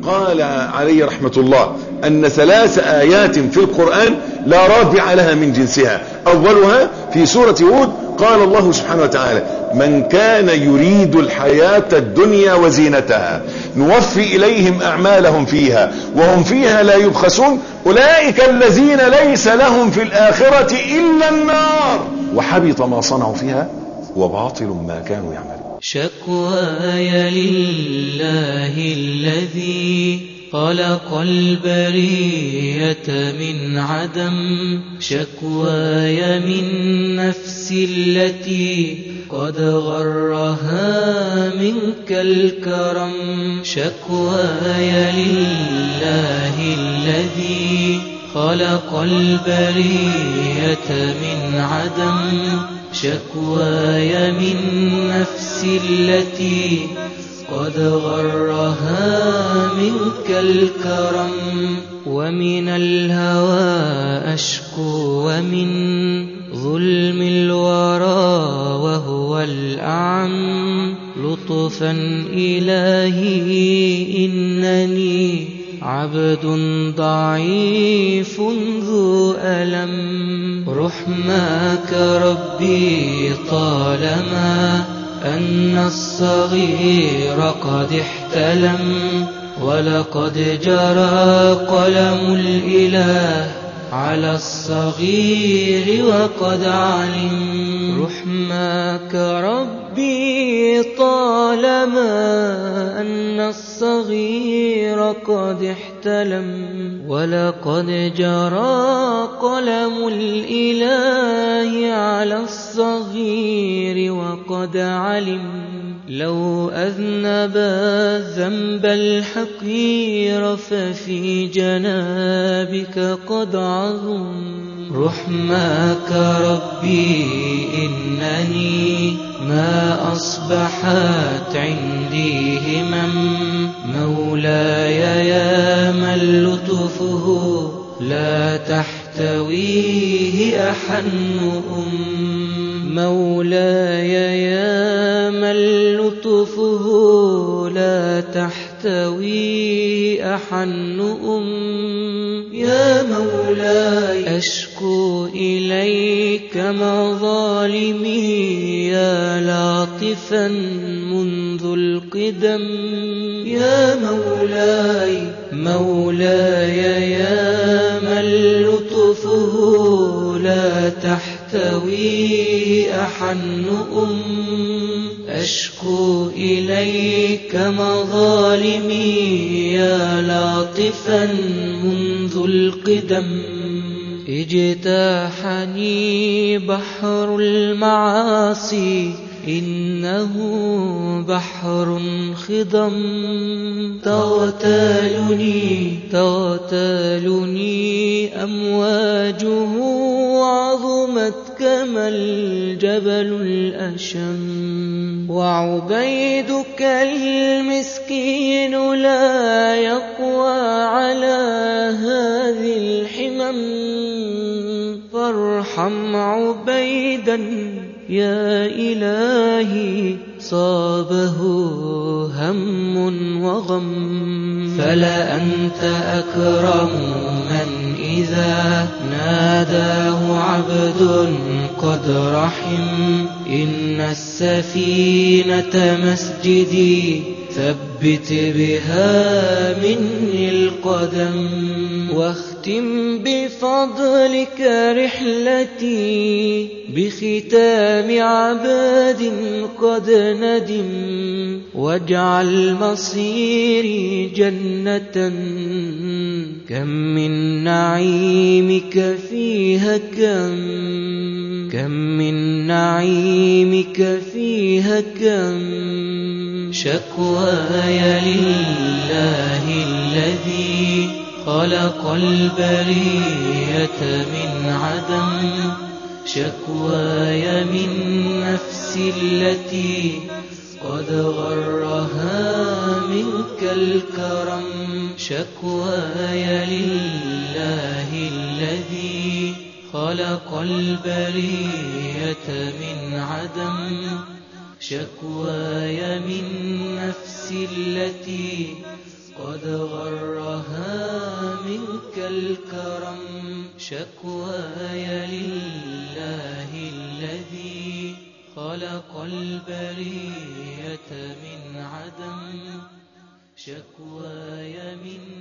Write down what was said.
قال عليه رحمة الله أن 3 آيات في القرآن لا رادع لها من جنسها. أولها في سورة هود قال الله سبحانه وتعالى: من كان يريد الحياة الدنيا وزينتها نوفي إليهم أعمالهم فيها وهم فيها لا يبخسون أولئك الذين ليس لهم في الآخرة إلا النار وحبط ما صنعوا فيها وباطل ما كانوا يعملون. شكواي لله الذي خلق البرية من عدم، شكواي من نفسي التي قد غرها منك الكرم، شكواي لله الذي خلق البرية من عدم، شكواي من نفسي التي قد غرها منك الكرم، ومن الهوى أشكو ومن ظلم الورى وهو الأعم، لطفا إلهي إنني عبد ضعيف ذو ألم، رحماك ربي طالما أن الصغير قد احتلم، ولقد جرى قلم الإله على الصغير وقد علم، رحماك ربي طالما أن الصغير قد احتلم، ولقد جرى قلم الإله على الصغير وقد علم، لو أذنب الذنب الحقير ففي جنابك قد عظم، رحماك ربي إنني ما أصبحت عندي همم، مولاي يا من لطفه لا تحتويه أحن مولاي يا من لطفه لا تحتويه أحن يا مولاي أشكو إليك مظالمي يا لاطفا منذ القدم، يا مولاي مولاي يا من لطفه لا تحتويه أحن أشكو إليك مظالمي يا لاطفا منذ القدم، اجتاحني بحر المعاصي إنه بحر خضم، تغتالني أمواجه عظمت كما الجبل الأشم، وعبيدك المسكين لا يقوى على هذه الحمم، فارحم عبيدا يا إلهي صابه هم وغم، فلا أنت أكرم من إذا ناداه عبد قد رحم، إن السفينة مسجدي ثبت بها مني القدم، واختم بفضلك رحلتي بختام عباد قد ندم، واجعل مصيري جنة كم من نعيمك فيها كم من نعيمك فيها كم، شكواي لله الذي خلق البرية من عدم، شكواي من نفسي التي قد غرها منك الكرم، شكواي لله الذي خلق البرية من عدم، شكواي من نفسي التي قد غرها منك الكرم شكواي لله الذي خلق البرية من عدم شكواي من